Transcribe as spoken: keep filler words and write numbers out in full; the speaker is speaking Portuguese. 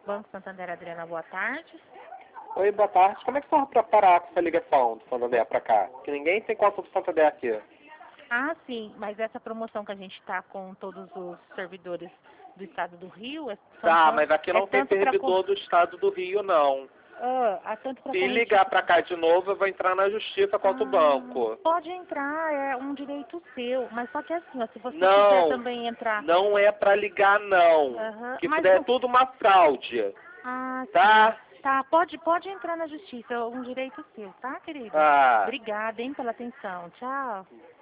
Banco Santander, Adriana, boa tarde. Oi, boa tarde. Como é que estão para parar com essa ligação do Santander para cá? Que ninguém tem conta do Santander aqui. Ah, sim, mas essa promoção que a gente está com todos os servidores do estado do Rio... É, Tá, tanto, mas aqui não é tem tanto pra servidor co- do estado do Rio, não. ah, é tanto para Se corrente... ligar para cá de novo, eu vou entrar na justiça contra o Ah, banco. pode entrar, é um direito seu, mas só que assim, ó, se você quiser Não, também entrar... não é para ligar, não. Aham, Que isso mas daí é não... tudo uma fraude, Ah, tá? sim. Tá, pode, pode entrar na justiça, é um direito seu, tá, querido? Ah. Obrigada, hein, pela atenção. Tchau.